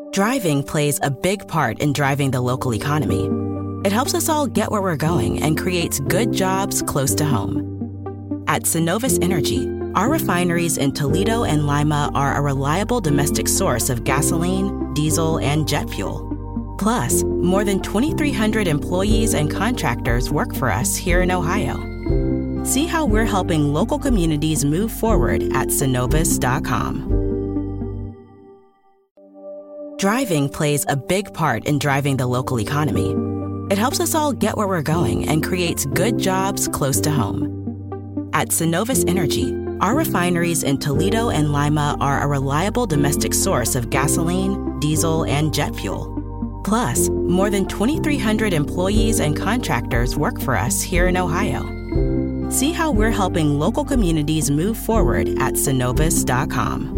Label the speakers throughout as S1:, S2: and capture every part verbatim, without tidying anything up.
S1: Driving plays a big part in driving the local economy. It helps us all get where we're going and creates good jobs close to home. At Synovus Energy, our refineries in Toledo and Lima are a reliable domestic source of gasoline, diesel, and jet fuel. Plus, more than twenty-three hundred employees and contractors work for us here in Ohio. See how we're helping local communities move forward at synovus dot com. Driving plays a big part in driving the local economy. It helps us all get where we're going and creates good jobs close to home. At Synovus Energy, our refineries in Toledo and Lima are a reliable domestic source of gasoline, diesel, and jet fuel. Plus, more than twenty-three hundred employees and contractors work for us here in Ohio. See how we're helping local communities move forward at synovus dot com.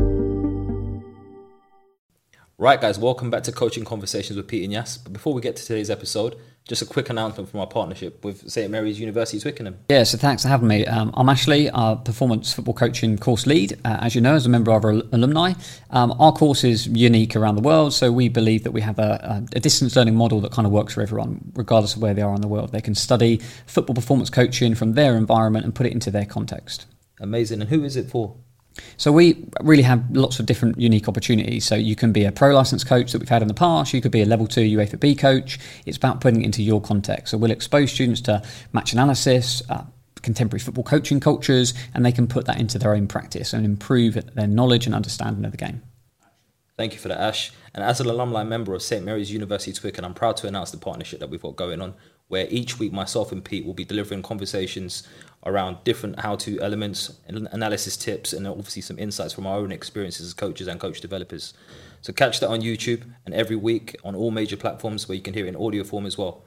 S2: Right, guys, welcome back to Coaching Conversations with Pete and Yas. But before we get to today's episode, just a quick announcement from our partnership with Saint Mary's University Twickenham.
S3: Yeah, so thanks for having me. Um, I'm Ashley, our performance football coaching course lead, uh, as you know, as a member of our alumni. Um, our course is unique around the world, so we believe that we have a, a distance learning model that kind of works for everyone, regardless of where they are in the world. They can study football performance coaching from their environment and put it into their context.
S2: Amazing. And who is it for?
S3: So we really have lots of different unique opportunities. So you can be a pro licensed coach that we've had in the past. You could be a level two UEFA B coach. It's about putting it into your context. So we'll expose students to match analysis, uh, contemporary football coaching cultures, and they can put that into their own practice and improve their knowledge and understanding of the game.
S2: Thank you for that, Ash. And as an alumni member of Saint Mary's University Twickenham, I'm proud to announce the partnership that we've got going on, where each week myself and Pete will be delivering conversations around different how-to elements, analysis tips, and obviously some insights from our own experiences as coaches and coach developers. So catch that on YouTube and every week on all major platforms where you can hear it in audio form as well.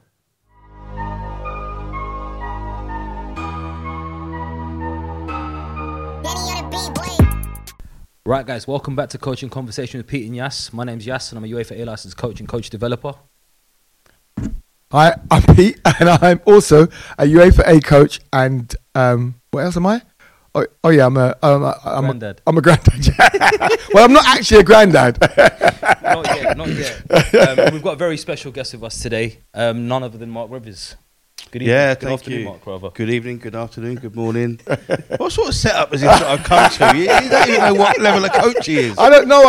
S2: Right, guys, welcome back to Coaching Conversation with Pete and Yas. My name's Yas and I'm a UEFA A-licensed coach and coach developer.
S4: Hi, I'm Pete, and I'm also a UEFA A coach. And um, what else am I? Oh, oh yeah, I'm a, I'm a, I'm
S2: granddad.
S4: A, I'm a granddad. Well, I'm not actually a granddad.
S2: Not yet, not yet. Um, we've got a very special guest with us today. Um, none other than Mark Rivers. Good evening.
S5: Yeah,
S2: good
S5: thank
S2: afternoon,
S5: you.
S2: Mark, rather.
S5: Good evening, good afternoon, good morning. What sort of setup is this that I've come to? You, you don't even know what level of coach he is.
S4: I don't know. I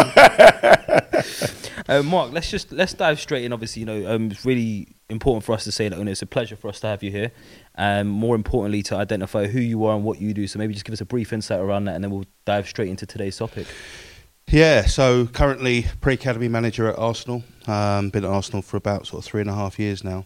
S4: don't.
S2: Uh, Mark, let's just let's dive straight in. Obviously, you know, um, it's really important for us to say that, and it's a pleasure for us to have you here. Um, more importantly, to identify who you are and what you do. So maybe just give us a brief insight around that, and then we'll dive straight into today's topic.
S5: Yeah, so currently pre-academy manager at Arsenal. Um, been at Arsenal for about sort of three and a half years now.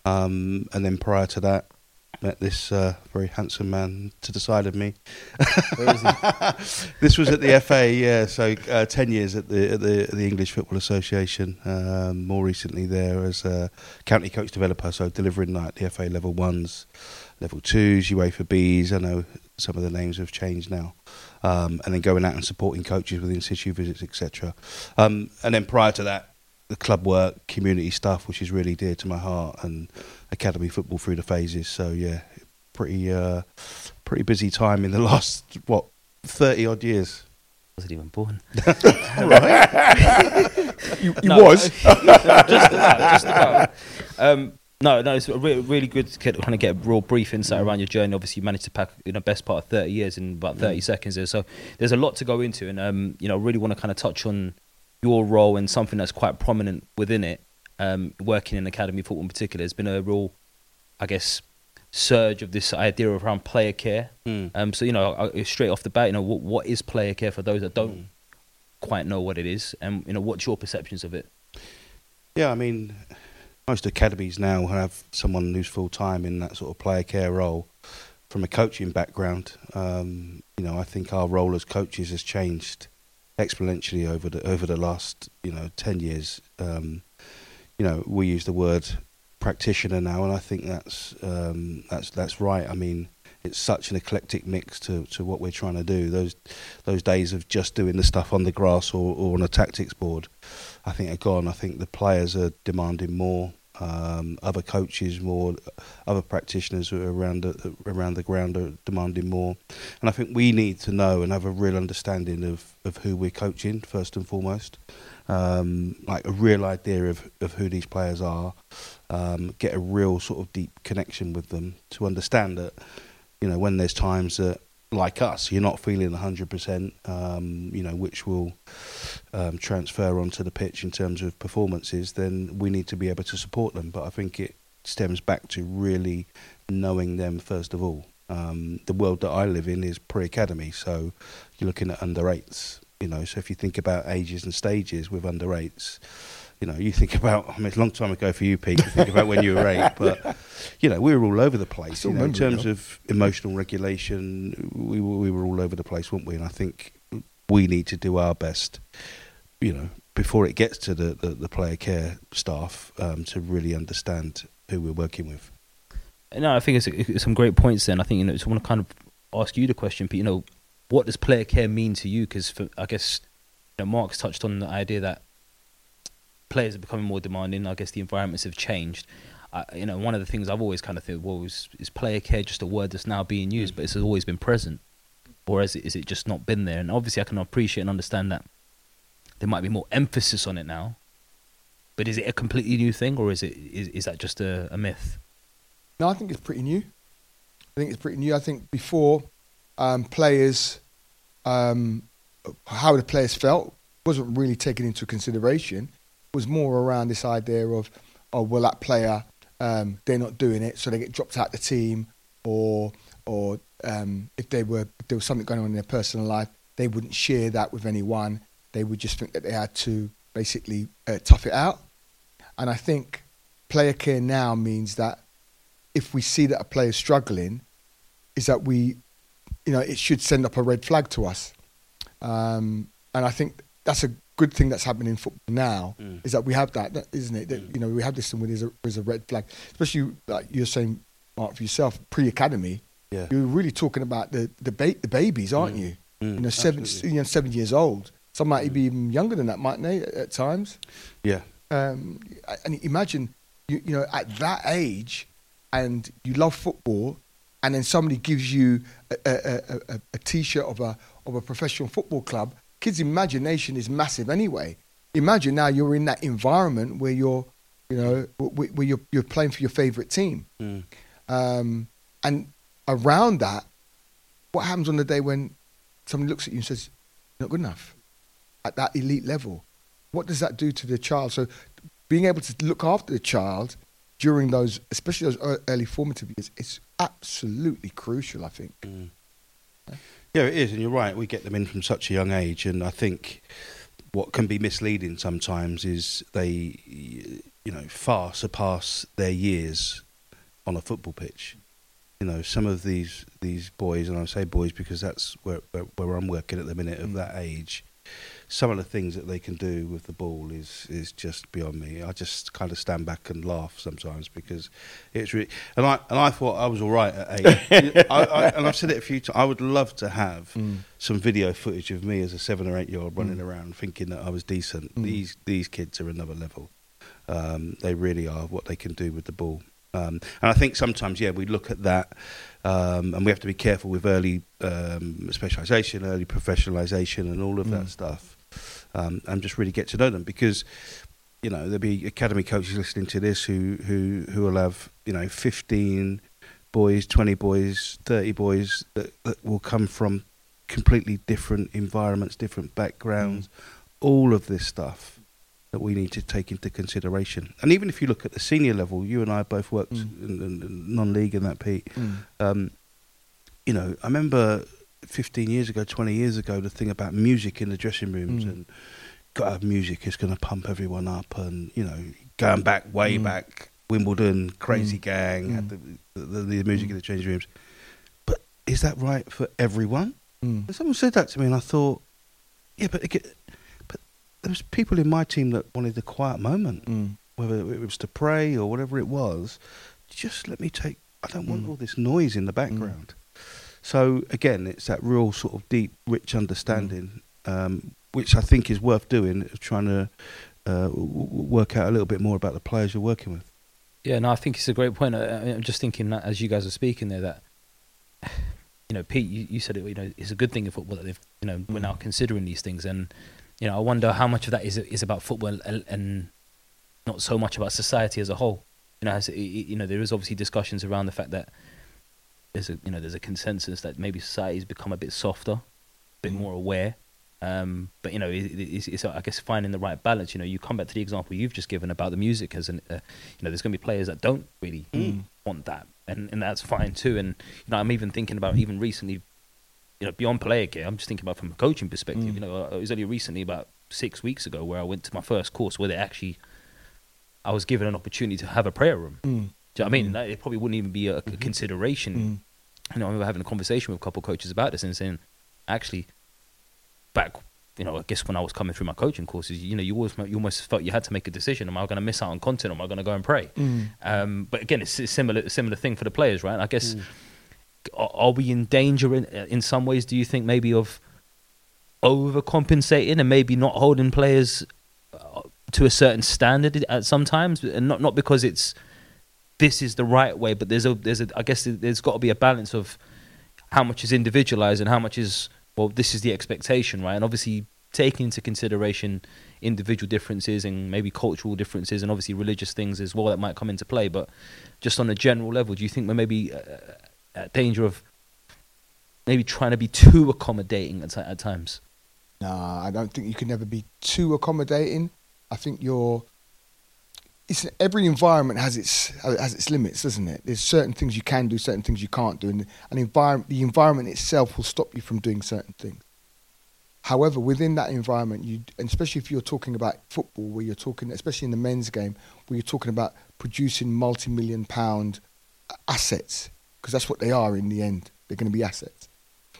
S5: Um, and then prior to that, met this uh, very handsome man to the side of me.
S2: Where is he?
S5: This was at the F A, yeah. So uh, ten years at the at the, the English Football Association. Um, more recently there as a county coach developer, so delivering like the F A level ones, level twos, UEFA Bs. I know some of the names have changed now. Um, and then going out and supporting coaches with in-situ visits, et cetera. Um, and then prior to that, the club work, community stuff, which is really dear to my heart, and academy football through the phases. So yeah, pretty uh, pretty busy time in the last, what, thirty odd years.
S2: Wasn't even born.
S5: All right.
S4: You, you
S2: No,
S4: was.
S2: just about, just about. Um, no, no, it's re- really good to kind of get a real brief insight around your journey. Obviously, you managed to pack, you know, best part of thirty years in about thirty mm. seconds there. So there's a lot to go into, and um, you know, really want to kind of touch on your role and something that's quite prominent within it. Um, working in academy football in particular, there's been a real, I guess, surge of this idea around player care. Mm. Um, so you know, straight off the bat, you know, what, what is player care for those that don't mm. quite know what it is, and you know, what's your perceptions of it?
S5: Yeah, I mean, most academies now have someone who's full time in that sort of player care role. From a coaching background, um, you know, I think our role as coaches has changed exponentially over the over the last, you know, ten years. Um, you know, we use the word practitioner now, and I think that's um, that's that's right. I mean, it's such an eclectic mix to, to what we're trying to do. Those those days of just doing the stuff on the grass or, or on a tactics board, I think are gone. I think the players are demanding more. Um, other coaches more, other practitioners around the, around the ground are demanding more, and I think we need to know and have a real understanding of, of who we're coaching first and foremost. um, like a real idea of, of who these players are, um, get a real sort of deep connection with them to understand that, you know, when there's times that, like us, you're not feeling one hundred percent, um, you know, which will um, transfer onto the pitch in terms of performances, then we need to be able to support them. But I think it stems back to really knowing them first of all. Um, the world that I live in is pre-academy, so you're looking at under eights, you know, so if you think about ages and stages with under eights, you know, you think about, I mean, it's a long time ago for you, Pete, you think about when you were eight, but, you know, we were all over the place. You know, in terms of emotional regulation, we were, we were all over the place, weren't we? And I think we need to do our best, you know, before it gets to the, the, the player care staff, um, to really understand who we're working with.
S2: No, I think it's, it's some great points there. And I think, you know, just want to kind of ask you the question, Pete, you know, what does player care mean to you? Because I guess, you know, Mark's touched on the idea that players are becoming more demanding. I guess the environments have changed. Uh, you know, one of the things I've always kind of thought, well, is, is player care just a word that's now being used, but it's always been present? Or is it, is it just not been there? And obviously I can appreciate and understand that there might be more emphasis on it now, but is it a completely new thing, or is it is, is that just a, a myth?
S4: No, I think it's pretty new. I think it's pretty new. I think before, um, players, um, how the players felt wasn't really taken into consideration. Was more around this idea of, oh, well, that player, um, they're not doing it, so they get dropped out the team, or or um, if they were if there was something going on in their personal life, they wouldn't share that with anyone. They would just think that they had to basically uh, tough it out. And I think player care now means that if we see that a player is struggling, is that we, you know, it should send up a red flag to us. Um, and I think that's a good thing that's happening in football now, mm. is that we have that, isn't it? That, you know, we have this thing where there's a, there's a red flag, especially like you're saying, Mark, for yourself, pre-academy. Yeah. You're really talking about the the, ba- the babies, aren't mm. you? Mm. You know, seven, you know, seven years old. Some might mm. be even younger than that, mightn't they? At, at times. Yeah. Um, and imagine, you, you know, at that age, and you love football, and then somebody gives you a, a, a, a T-shirt of a of a professional football club. Kids' imagination is massive anyway. Imagine now you're in that environment where you're, you know, where you're you're playing for your favourite team, mm. um, and around that, what happens on the day when somebody looks at you and says, "You're not good enough," at that elite level? What does that do to the child? So, being able to look after the child during those, especially those early formative years, it's absolutely crucial, I think.
S5: Mm. Yeah. Yeah, it is, and you're right. We get them in from such a young age, and I think what can be misleading sometimes is they, you know, far surpass their years on a football pitch. You know, some of these these boys, and I say boys because that's where where, where I'm working at the minute, of mm. that age. Some of the things that they can do with the ball is is just beyond me. I just kind of stand back and laugh sometimes because it's really. And I and I thought I was all right at eight. I, I, and I've said it a few times. I would love to have mm. some video footage of me as a seven or eight year old running mm. around thinking that I was decent. Mm. These these kids are another level. Um, they really are, what they can do with the ball. Um, and I think sometimes, yeah, we look at that, um, and we have to be careful with early um, specialisation, early professionalisation, and all of mm. that stuff. Um, and just really get to know them, because, you know, there'll be academy coaches listening to this who who who will have, you know, fifteen boys, twenty boys, thirty boys that, that will come from completely different environments, different backgrounds, mm. all of this stuff that we need to take into consideration. And even if you look at the senior level, you and I both worked mm. in, in, in non-league and that, Pete. Mm. Um, you know, I remember fifteen years ago, twenty years ago, the thing about music in the dressing rooms mm. and got to have music, it's going to pump everyone up, and, you know, going back, way mm. back, Wimbledon, Crazy mm. Gang, mm. had the, the, the music mm. in the changing rooms. But is that right for everyone? Mm. And someone said that to me, and I thought, yeah, but, it, but there was people in my team that wanted the quiet moment, mm. whether it was to pray or whatever it was. Just let me take, I don't want mm. all this noise in the background. Mm. So again, it's that real sort of deep, rich understanding, mm. um, which I think is worth doing, of trying to uh, w- work out a little bit more about the players you're working with.
S2: Yeah, no, I think it's a great point. I, I'm just thinking that as you guys are speaking there, that, you know, Pete, you, you said it, you know, it's a good thing in football that they've, you know, mm. we're now considering these things. And you know, I wonder how much of that is is about football and, and not so much about society as a whole. You know, as, you know, there is obviously discussions around the fact that there's a you know there's a consensus that maybe society's become a bit softer, a bit more aware. Um, but you know, it, it's, it's I guess finding the right balance. You know, you come back to the example you've just given about the music as an, uh, you know, there's going to be players that don't really mm. want that, and and that's fine too. And you know, I'm even thinking about even recently, you know, beyond player care, I'm just thinking about from a coaching perspective. Mm. You know, it was only recently about six weeks ago where I went to my first course where they actually, I was given an opportunity to have a prayer room. Mm. Do you know what I mean? Mm. It probably wouldn't even be a, a mm-hmm. consideration. Mm. You know, I remember having a conversation with a couple of coaches about this and saying, actually. Back, you know, I guess when I was coming through my coaching courses, you know, you always you almost felt you had to make a decision. Am I going to miss out on content, or am I going to go and pray? Mm. Um, but again, it's a similar similar thing for the players, right? I guess, mm. are, are we in danger in in some ways? Do you think maybe of overcompensating and maybe not holding players uh, to a certain standard at sometimes, and not not because it's this is the right way, but there's a there's a I guess there's got to be a balance of how much is individualized and how much is, well, this is the expectation, right? And obviously taking into consideration individual differences and maybe cultural differences and obviously religious things as well that might come into play. But just on a general level, do you think we're maybe uh, at danger of maybe trying to be too accommodating at, at times?
S4: Nah, I don't think you can ever be too accommodating. I think you're... It's, every environment has its has its limits, doesn't it? There's certain things you can do, certain things you can't do, and an environment, the environment itself will stop you from doing certain things. However, within that environment, you, and especially if you're talking about football, where you're talking, especially in the men's game, where you're talking about producing multi-million pound assets, because that's what they are in the end. They're going to be assets.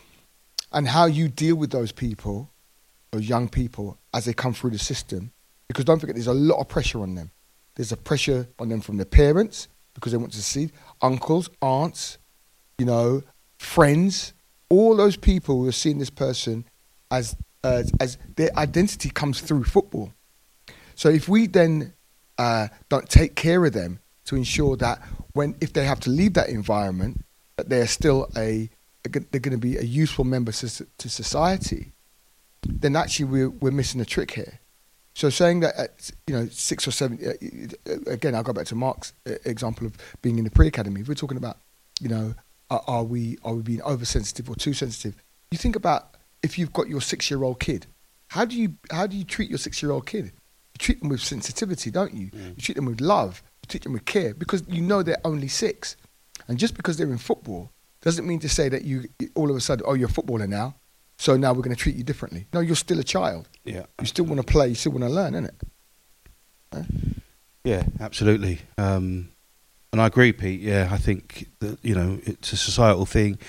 S4: And how you deal with those people, those young people, as they come through the system, because don't forget, there's a lot of pressure on them. There's a pressure on them from their parents because they want to see uncles, aunts, you know, friends, all those people who are seeing this person as uh, as their identity comes through football. So if we then uh, don't take care of them to ensure that when if they have to leave that environment, that they're still a they're going to be a useful member to society, then actually we're we're missing a trick here. So saying that at, you know, six or seven, uh, again, I'll go back to Mark's example of being in the pre-academy. If we're talking about, you know, are, are we are we being oversensitive or too sensitive? You think about if you've got your six-year-old kid, how do you how do you treat your six-year-old kid? You treat them with sensitivity, don't you? Mm. You treat them with love. You treat them with care because you know they're only six. And just because they're in football doesn't mean to say that you all of a sudden, oh, you're a footballer now, so now we're going to treat you differently. No, you're still a child. Yeah, you still want to play. You still want to learn, innit? Huh?
S5: Yeah, absolutely. Um, and I agree, Pete. Yeah, I think that, you know, it's a societal thing.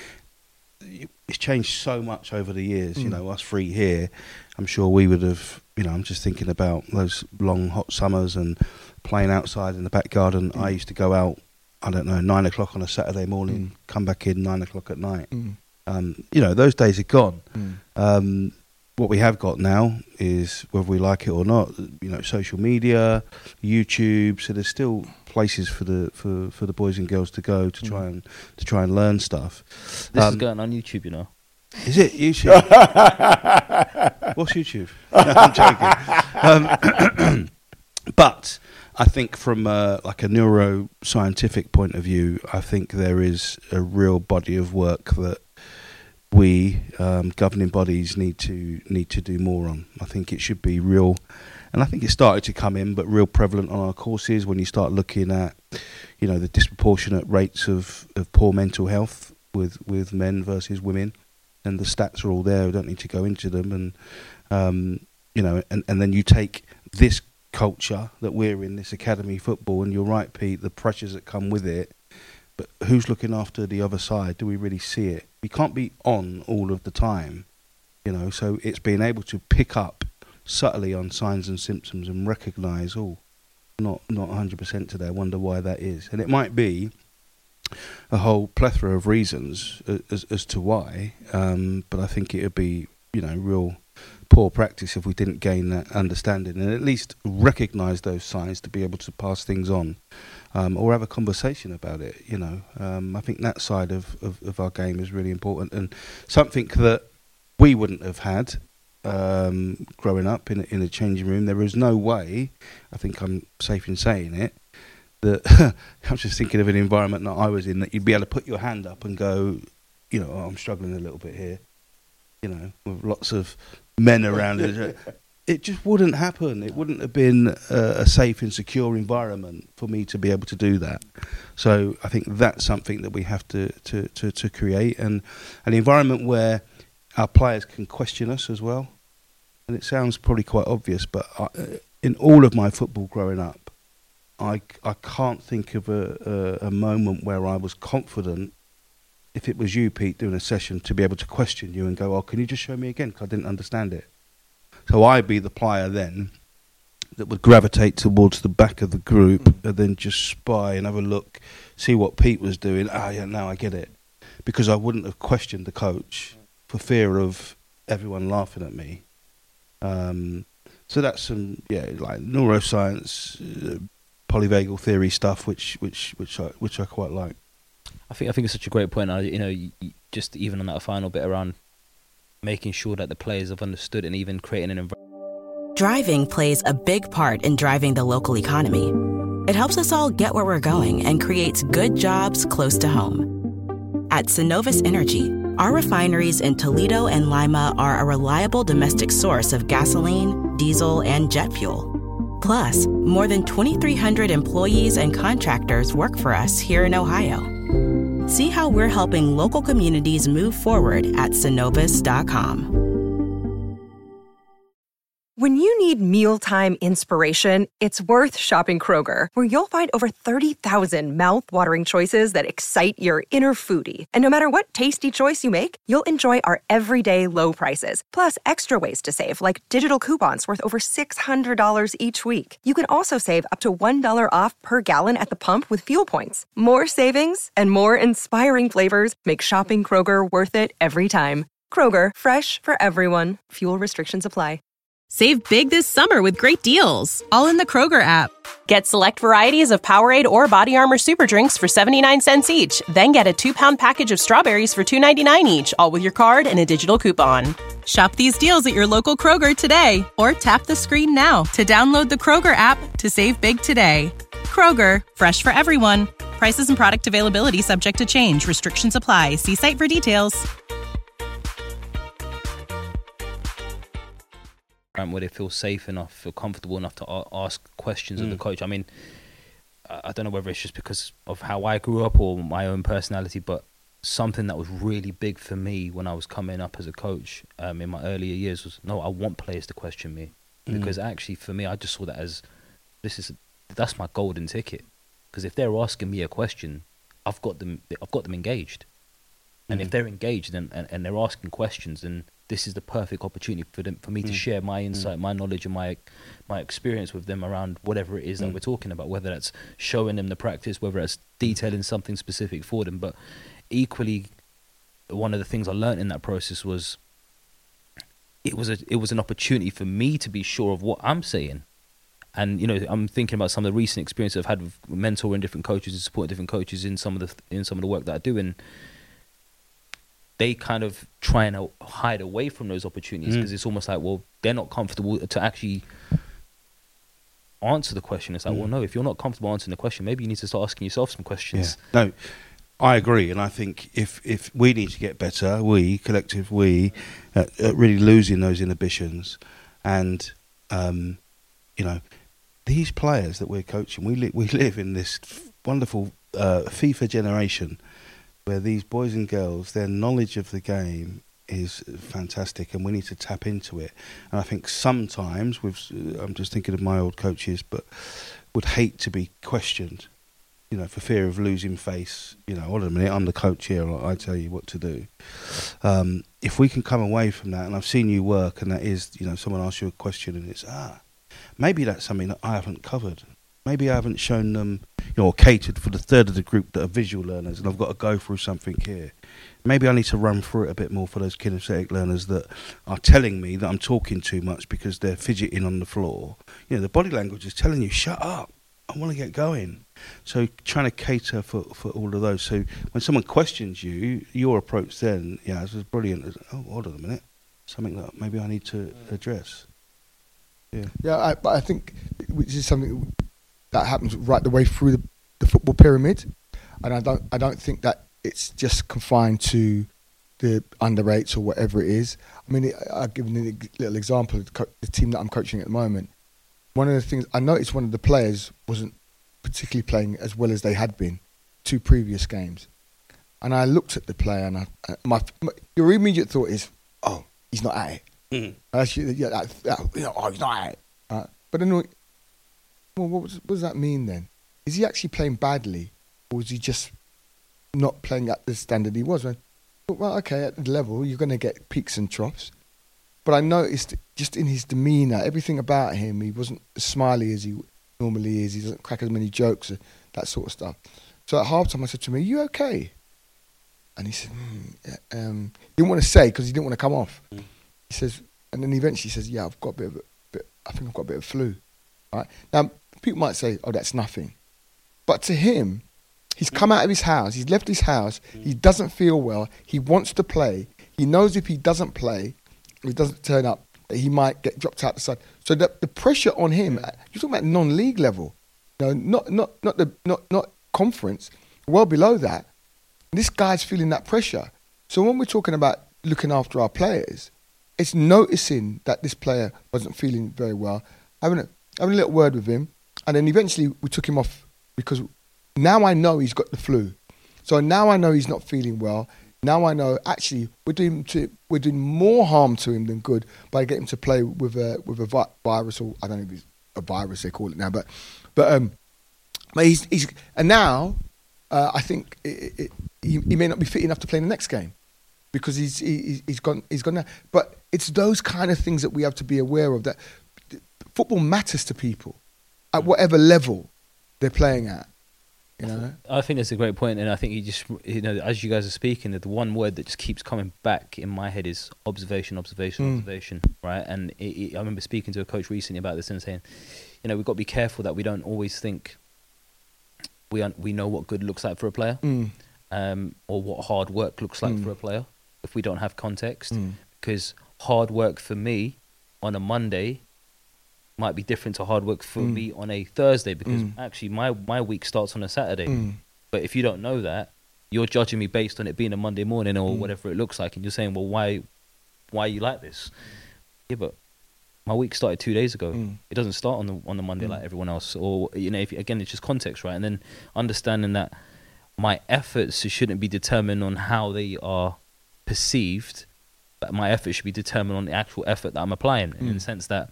S5: It's changed so much over the years. Mm. You know, us three here, I'm sure we would have. You know, I'm just thinking about those long hot summers and playing outside in the back garden. Mm. I used to go out, I don't know, nine o'clock on a Saturday morning, mm. come back in nine o'clock at night. Mm. Um, you know, those days are gone. Mm. Um, what we have got now is, whether we like it or not, you know, social media, YouTube. So there's still places for the for, for the boys and girls to go to try mm. and to try and learn stuff.
S2: This
S5: um,
S2: is going on YouTube, you know.
S5: Is it YouTube? What's YouTube? No, I'm joking. Um, but I think from uh, like a neuroscientific point of view, I think there is a real body of work that we um, governing bodies need to need to do more on. I think it should be real, and I think it started to come in, but real prevalent on our courses when you start looking at, you know, the disproportionate rates of, of poor mental health with, with men versus women, and the stats are all there. We don't need to go into them, and um, you know, and, and then you take this culture that we're in, this academy football, and you're right, Pete, the pressures that come with it. But who's looking after the other side? Do we really see it? We can't be on all of the time, you know, so it's being able to pick up subtly on signs and symptoms and recognise, oh, not not one hundred percent today, I wonder why that is. And it might be a whole plethora of reasons as, as to why, um, but I think it would be, you know, real poor practice if we didn't gain that understanding and at least recognise those signs to be able to pass things on. Um, or have a conversation about it, you know. Um, I think that side of, of, of our game is really important, and something that we wouldn't have had um, growing up in a, in a changing room. There was no way, I think I'm safe in saying it, that I'm just thinking of an environment that I was in, that you'd be able to put your hand up and go, you know, oh, I'm struggling a little bit here, you know, with lots of men around it. It just wouldn't happen. It wouldn't have been a, a safe and secure environment for me to be able to do that. So I think that's something that we have to, to, to, to create, and an environment where our players can question us as well. And it sounds probably quite obvious, but I, in all of my football growing up, I, I can't think of a, a, a moment where I was confident, if it was you, Pete, doing a session, to be able to question you and go, oh, can you just show me again, because I didn't understand it. So I'd be the player then that would gravitate towards the back of the group mm. and then just spy and have a look, see what Pete was doing. Ah, yeah, now I get it. Because I wouldn't have questioned the coach for fear of everyone laughing at me. Um, so that's some, yeah, like neuroscience, uh, polyvagal theory stuff, which which which I which I quite like.
S2: I think I think it's such a great point. I, you know, you, you just even on that final bit around making sure that the players have understood and even creating an environment.
S1: Driving plays a big part in driving the local economy. It helps us all get where we're going and creates good jobs close to home. At Synovus Energy, our refineries in Toledo and Lima are a reliable domestic source of gasoline, diesel, and jet fuel. Plus, more than twenty-three hundred employees and contractors work for us here in Ohio. See how we're helping local communities move forward at Synovus dot com.
S6: When you need mealtime inspiration, it's worth shopping Kroger, where you'll find over thirty thousand mouth-watering choices that excite your inner foodie. And no matter what tasty choice you make, you'll enjoy our everyday low prices, plus extra ways to save, like digital coupons worth over six hundred dollars each week. You can also save up to one dollar off per gallon at the pump with fuel points. More savings and more inspiring flavors make shopping Kroger worth it every time. Kroger, fresh for everyone. Fuel restrictions apply.
S7: Save big this summer with great deals, all in the Kroger app.
S8: Get select varieties of Powerade or Body Armor Super Drinks for seventy-nine cents each. Then get a two-pound package of strawberries for two ninety-nine each, all with your card and a digital coupon.
S7: Shop these deals at your local Kroger today, or tap the screen now to download the Kroger app to save big today. Kroger, fresh for everyone. Prices and product availability subject to change. Restrictions apply. See site for details.
S2: Where they feel safe enough, feel comfortable enough to a- ask questions mm. of the coach. I mean, I don't know whether it's just because of how I grew up or my own personality, but something that was really big for me when I was coming up as a coach um, in my earlier years was, no, I want players to question me. Mm. Because actually, for me, I just saw that as, this is that's my golden ticket. Because if they're asking me a question, I've got them, I've got them engaged. And mm. if they're engaged and, and, and they're asking questions, then this is the perfect opportunity for them, for me mm. to share my insight, mm. my knowledge, and my my experience with them around whatever it is mm. that we're talking about, whether that's showing them the practice, whether it's detailing something specific for them. But equally, one of the things I learned in that process was it was a it was an opportunity for me to be sure of what I'm saying. And, you know, I'm thinking about some of the recent experiences I've had with mentoring different coaches and supporting different coaches in some of the in some of the work that I do, and they kind of try and hide away from those opportunities because mm. it's almost like, well, they're not comfortable to actually answer the question. It's like, mm. well, no, if you're not comfortable answering the question, maybe you need to start asking yourself some questions.
S5: Yeah. No, I agree. And I think if, if we need to get better, we, collective we, at, at really losing those inhibitions. And, um, you know, these players that we're coaching, we, li- we live in this wonderful uh, FIFA generation where these boys and girls, their knowledge of the game is fantastic, and we need to tap into it. And I think sometimes, with, I'm just thinking of my old coaches, but would hate to be questioned, you know, for fear of losing face. You know, hold on a minute, I'm the coach here, I tell you what to do. Um, if we can come away from that, and I've seen you work, and that is, you know, someone asks you a question and it's, ah, maybe that's something that I haven't covered. Maybe I haven't shown them, you know, or catered for the third of the group that are visual learners, and I've got to go through something here. Maybe I need to run through it a bit more for those kinesthetic learners that are telling me that I'm talking too much because they're fidgeting on the floor. You know, the body language is telling you, shut up, I want to get going. So trying to cater for, for all of those. So when someone questions you, your approach then, yeah, this is brilliant. Oh, hold on a minute. something that maybe I need to address. Yeah,
S4: yeah. I, but I think which is something that happens right the way through the, the football pyramid, and I don't I don't think that it's just confined to the under eights or whatever it is. I mean, I'll give you a little example of the, co- the team that I'm coaching at the moment. One of the things I noticed, one of the players wasn't particularly playing as well as they had been two previous games, and I looked at the player, and I, uh, my, my your immediate thought is, oh, he's not at it. Mm-hmm. Actually, yeah, that, that, you know, oh, he's not at it. Uh, but then, well, what, was, what does that mean then? Is he actually playing badly, or is he just not playing at the standard he was? Well, okay, at the level, you're going to get peaks and troughs. But I noticed just in his demeanour, everything about him, he wasn't as smiley as he normally is. He doesn't crack as many jokes, that sort of stuff. So at half-time, I said to him, are you okay? And he said, mm, yeah, um, he didn't want to say because he didn't want to come off. Mm. He says, and then eventually he says, yeah, I've got a bit of a bit, I think I've got a bit of flu. Right? Now, people might say, oh, that's nothing. But to him, he's come out of his house, he's left his house, he doesn't feel well, he wants to play, he knows if he doesn't play, if he doesn't turn up, that he might get dropped out the side. So the, the pressure on him, you're talking about non-league level, you know, not, not, not, the, not, not conference, well below that. This guy's feeling that pressure. So when we're talking about looking after our players, it's noticing that this player wasn't feeling very well, having a, having a little word with him, and then eventually we took him off because now I know he's got the flu. So now I know he's not feeling well. Now I know actually we're doing to, we're doing more harm to him than good by getting him to play with a with a vi- virus, or I don't know if it's a virus they call it now, but but um, but he's he's and now uh, I think it, it, he, he may not be fit enough to play in the next game because he's he, he's gone he's gone now. But it's those kind of things that we have to be aware of. That football matters to people at whatever level they're playing at. You know?
S2: I think that's a great point, and I think you just, you know, as you guys are speaking, the one word that just keeps coming back in my head is observation, observation, mm. observation, right? And it, it, I remember speaking to a coach recently about this and saying, you know, we've got to be careful that we don't always think we un- we know what good looks like for a player, mm. um, or what hard work looks like mm. for a player if we don't have context, mm. because hard work for me on a Monday might be different to hard work for mm. me on a Thursday, because mm. actually my, my week starts on a Saturday. Mm. But if you don't know that, you're judging me based on it being a Monday morning or mm. whatever it looks like, and you're saying, well, why why are you like this? Yeah, but my week started two days ago. Mm. It doesn't start on the on the Monday mm. like everyone else. Or, you know, if, again, it's just context, right? And then understanding that my efforts shouldn't be determined on how they are perceived, but my effort should be determined on the actual effort that I'm applying, mm. in the sense that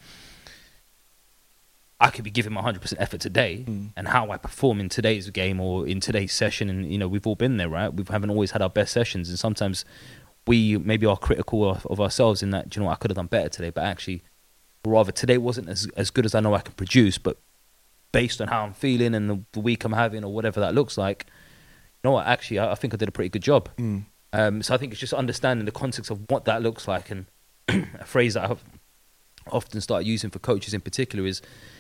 S2: I could be giving my one hundred percent effort today, mm. and how I perform in today's game or in today's session. And, you know, we've all been there, right? We haven't always had our best sessions. And sometimes we maybe are critical of, of ourselves in that, you know, I could have done better today. But actually, rather, today wasn't as, as good as I know I can produce. But based on how I'm feeling and the, the week I'm having or whatever that looks like, you know what, actually, I, I think I did a pretty good job. Mm. Um, so I think it's just understanding the context of what that looks like. And a phrase that I've often started using for coaches in particular is,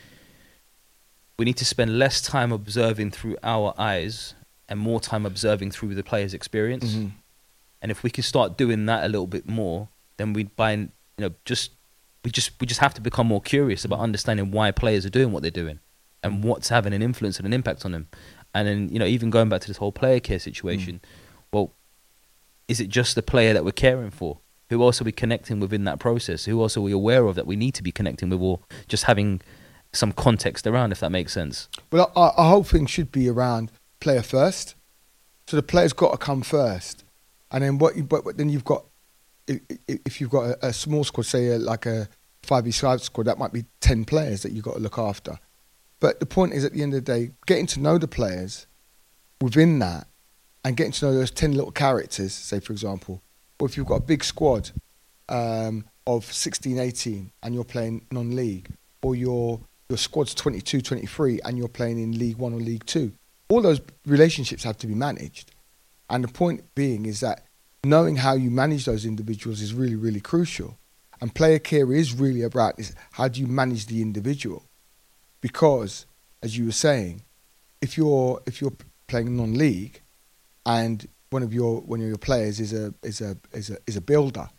S2: we need to spend less time observing through our eyes and more time observing through the player's experience. Mm-hmm. And if we can start doing that a little bit more, then we by you know just we just we just have to become more curious about understanding why players are doing what they're doing and what's having an influence and an impact on them. And then, you know, even going back to this whole player care situation, mm. well, is it just the player that we're caring for? Who else are we connecting within that process? Who else are we aware of that we need to be connecting with, or just having some context around, if that makes sense?
S4: Well, our, our whole thing should be around player first. So the player's got to come first, and then what? You, but, but then you've got, if you've got a, a small squad, say a, like a five v five squad, that might be ten players that you've got to look after. But the point is, at the end of the day, getting to know the players within that, and getting to know those ten little characters. Say, for example, or if you've got a big squad um, of sixteen, eighteen, and you're playing non-league, or you're your squad's twenty-two, twenty-three, and you're playing in League One or League Two. All those relationships have to be managed. And the point being is that knowing how you manage those individuals is really, really crucial. And player care is really about this, how do you manage the individual? Because, as you were saying, if you're if you're playing non-league and one of your one of your players is a is a is a is a builder,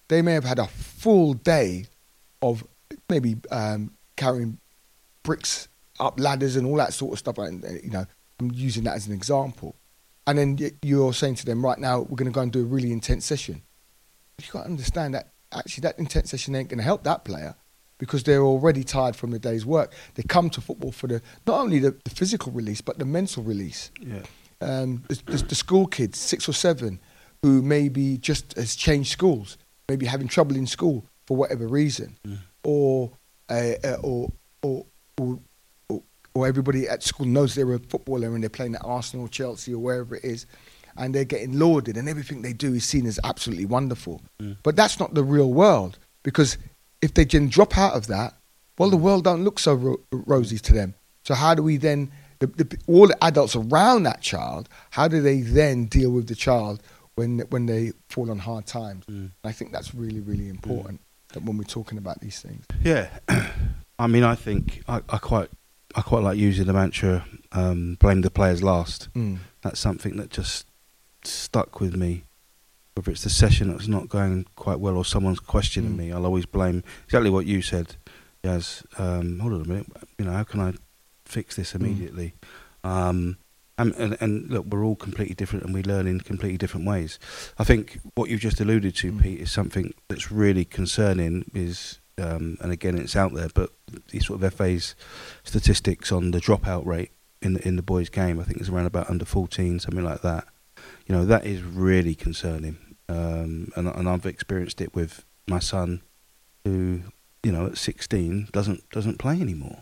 S4: they may have had a full day of maybe um, carrying bricks up ladders and all that sort of stuff. And, you know, I'm using that as an example. And then you're saying to them, right now, we're going to go and do a really intense session. You've got to understand that actually that intense session ain't going to help that player because they're already tired from the day's work. They come to football for the not only the, the physical release, but the mental release.
S5: Yeah. Um,
S4: the, the, the school kids, six or seven, who maybe just has changed schools, maybe having trouble in school for whatever reason, mm. or, uh, uh, or, or or or or everybody at school knows they're a footballer and they're playing at Arsenal, Chelsea, or wherever it is, and they're getting lauded and everything they do is seen as absolutely wonderful. Mm. But that's not the real world, because if they can drop out of that, well, the world don't look so ro- rosy to them. So how do we then, the, the, all the adults around that child, how do they then deal with the child when when they fall on hard times? Mm. I think that's really, really important mm. that when we're talking about these things.
S5: Yeah. I mean, I think I, I quite I quite like using the mantra, um, blame the players last. Mm. That's something that just stuck with me. Whether it's the session that's not going quite well or someone's questioning mm. me, I'll always blame exactly what you said, Yaz. Um, hold on a minute, you know, how can I fix this immediately? Mm. Um, and, and, and look, we're all completely different and we learn in completely different ways. I think what you've just alluded to, mm. Pete, is something that's really concerning is, um, and again, it's out there, but these sort of F A's statistics on the dropout rate in the, in the boys' game, I think it's around about under fourteen, something like that. You know, that is really concerning. Um, and, and I've experienced it with my son, who, you know, at sixteen doesn't doesn't play anymore.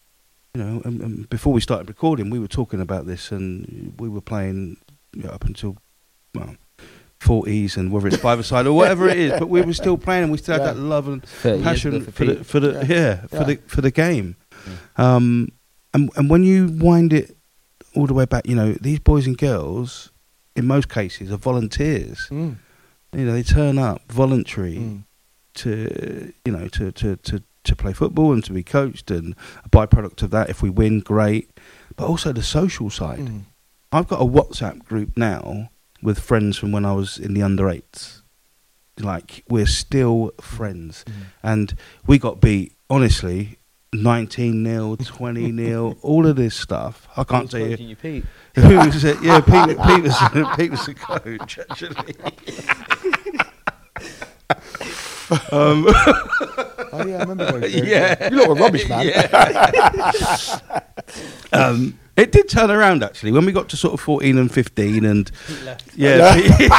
S5: You know, and, and before we started recording, we were talking about this, and we were playing, you know, up until well, forties, and whether it's five-a-side or whatever it is, but we were still playing, and we still yeah. had that love and passion for, for the for the yeah, yeah for yeah. the for the game. Yeah. Um, and and when you wind it all the way back, you know, these boys and girls, in most cases, are volunteers. Mm. You know, they turn up voluntary mm. to, you know, to, to, to, to play football and to be coached, and a byproduct of that, if we win, great. But also the social side. Mm. I've got a WhatsApp group now with friends from when I was in the under eights. Like, we're still friends. Mm. And we got beat, honestly, nineteen nil, twenty nil, all of this stuff. I can't tell you. you Pete? Who was it? Yeah, Pete, Pete, was, Pete was the coach, actually. um,
S4: oh, yeah, I remember those. Yeah. You lot were rubbish, man.
S5: Yeah. um, it did turn around, actually, when we got to sort of fourteen and fifteen. And Pete left. Yeah.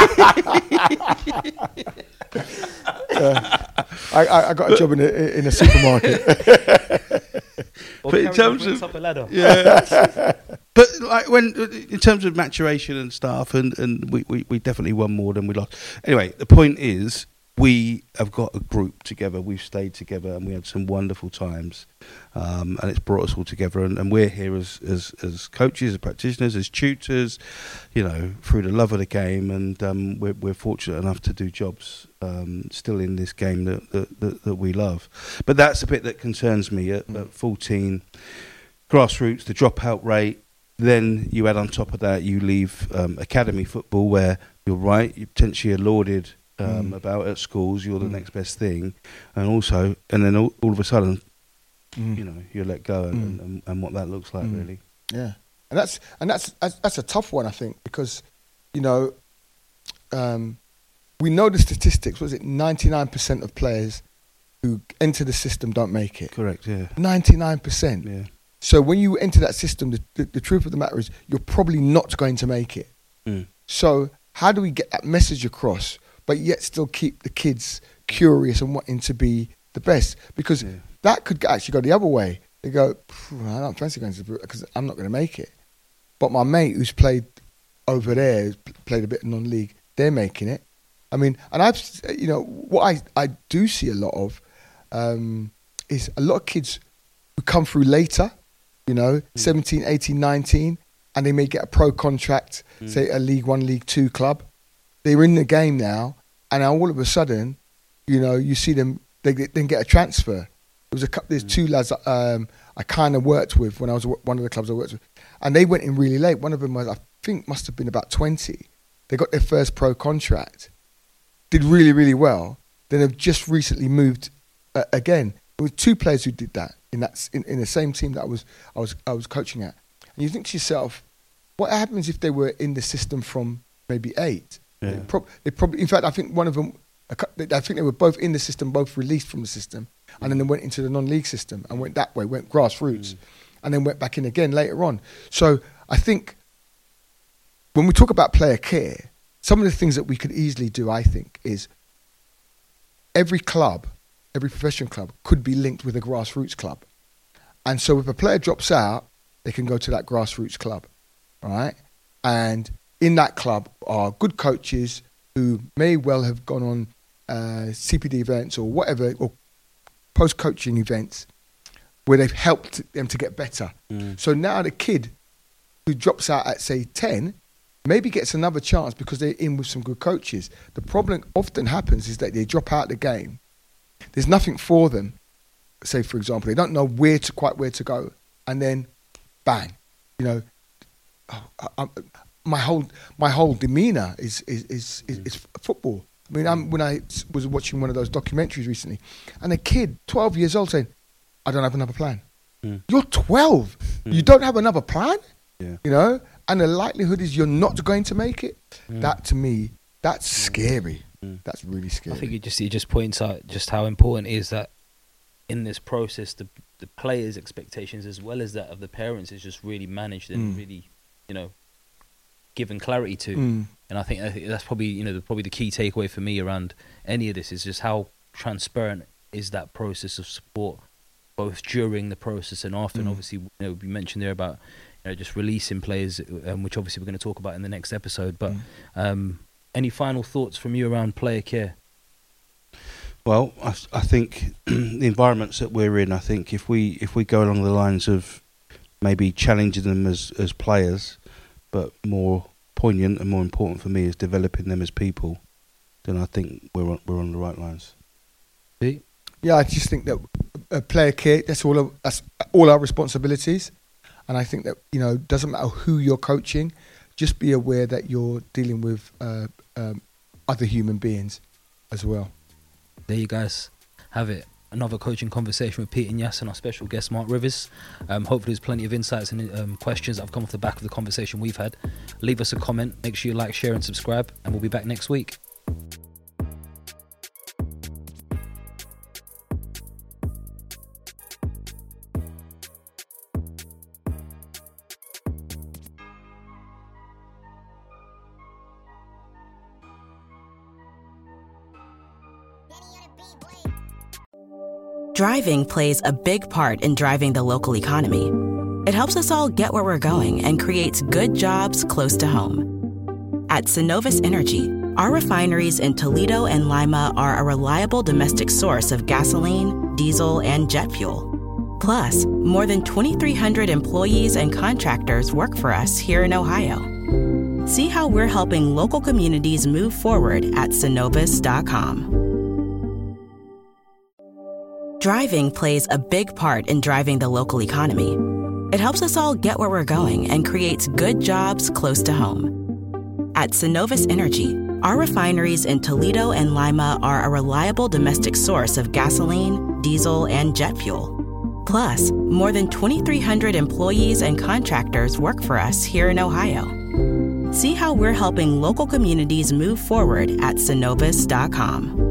S5: uh, I, I got a job in a, in a supermarket.
S2: But in terms of up a ladder.
S5: Yeah. But like when in terms of maturation and stuff, and, and we, we, we definitely won more than we lost. Anyway, the point is, we have got a group together. We've stayed together, and we had some wonderful times, um, and it's brought us all together. And, and we're here as, as as coaches, as practitioners, as tutors, you know, through the love of the game. And um, we're we're fortunate enough to do jobs um, still in this game that, that that that we love. But that's the bit that concerns me at, mm. at fourteen. Grassroots, the dropout rate. Then you add on top of that, you leave um, academy football, where you're right, you potentially are lauded um, mm. about at schools, you're the mm. next best thing, and also, and then all, all of a sudden, mm. you know, you're let go, and, mm. and, and what that looks like, mm. really.
S4: Yeah, and that's and that's, that's that's a tough one, I think, because, you know, um, we know the statistics. Was it ninety-nine percent of players who enter the system don't make it?
S5: Correct. Yeah.
S4: ninety-nine percent.
S5: Yeah.
S4: So when you enter that system, the, the, the truth of the matter is you're probably not going to make it. Mm. So how do we get that message across, but yet still keep the kids curious and wanting to be the best? Because yeah. that could actually go the other way. They go, I don't fancy going to, because I'm not going to make it. But my mate who's played over there, who's played a bit of non-league, they're making it. I mean, and I've, you know, what I, I do see a lot of um, is a lot of kids who come through later, you know, mm. seventeen, eighteen, nineteen, and they may get a pro contract, mm. say a League One, League Two club. They're in the game now, and now all of a sudden, you know, you see them, they then get a transfer. There was a couple, there's mm. two lads um, I kind of worked with when I was one of the clubs I worked with, and they went in really late. One of them was, I think, must have been about twenty. They got their first pro contract, did really, really well. then have just recently moved uh, again. There were two players who did that in that in, in the same team that I was I was I was coaching at. And you think to yourself, what happens if they were in the system from maybe eight?
S5: Yeah.
S4: They, prob- they probably, in fact, I think one of them, I think they were both in the system, both released from the system, and then they went into the non-league system and went that way, went grassroots, mm. and then went back in again later on. So I think when we talk about player care, some of the things that we could easily do, I think, is every club, every professional club could be linked with a grassroots club. And so if a player drops out, they can go to that grassroots club, right? And in that club are good coaches who may well have gone on uh, C P D events or whatever, or post-coaching events where they've helped them to get better. Mm. So now the kid who drops out at, say, ten, maybe gets another chance because they're in with some good coaches. The problem often happens is that they drop out the game. There's nothing for them. Say, for example, they don't know where to quite where to go. And then, bang, you know, oh, I, I, my whole my whole demeanour is is, is is is football. I mean, I'm, when I was watching one of those documentaries recently, and a kid, twelve years old, saying, I don't have another plan. Mm. You're twelve. Mm. You don't have another plan? Yeah. You know? And the likelihood is you're not going to make it. Mm. That, to me, that's scary. Mm. That's really scary.
S2: I think it just it just points out just how important it is that in this process, the the players' expectations as well as that of the parents is just really managed and mm. really, you know, given clarity to. Mm. And I think, I think that's probably, you know, the, probably the key takeaway for me around any of this is just how transparent is that process of support, both during the process and after. Mm. And obviously, you know, we mentioned there about, you know, just releasing players, um, which obviously we're going to talk about in the next episode. But mm. um, any final thoughts from you around player care?
S5: Well, I, I think the environments that we're in, I think if we if we go along the lines of maybe challenging them as, as players, but more poignant and more important for me is developing them as people, then I think we're on, we're on the right lines.
S2: See?
S4: Yeah, I just think that a player care, that's all, of, that's all our responsibilities. And I think that, you know, doesn't matter who you're coaching, just be aware that you're dealing with uh, um, other human beings as well.
S2: There you guys have it. Another coaching conversation with Pete and Yas and our special guest, Mark Rivers. Um, hopefully there's plenty of insights and um, questions that have come off the back of the conversation we've had. Leave us a comment. Make sure you like, share and subscribe. And we'll be back next week.
S1: Driving plays a big part in driving the local economy. It helps us all get where we're going and creates good jobs close to home. At Synovus Energy, our refineries in Toledo and Lima are a reliable domestic source of gasoline, diesel, and jet fuel. Plus, more than twenty-three hundred employees and contractors work for us here in Ohio. See how we're helping local communities move forward at synovus dot com. Driving plays a big part in driving the local economy. It helps us all get where we're going and creates good jobs close to home. At Synovus Energy, our refineries in Toledo and Lima are a reliable domestic source of gasoline, diesel, and jet fuel. Plus, more than twenty-three hundred employees and contractors work for us here in Ohio. See how we're helping local communities move forward at synovus dot com.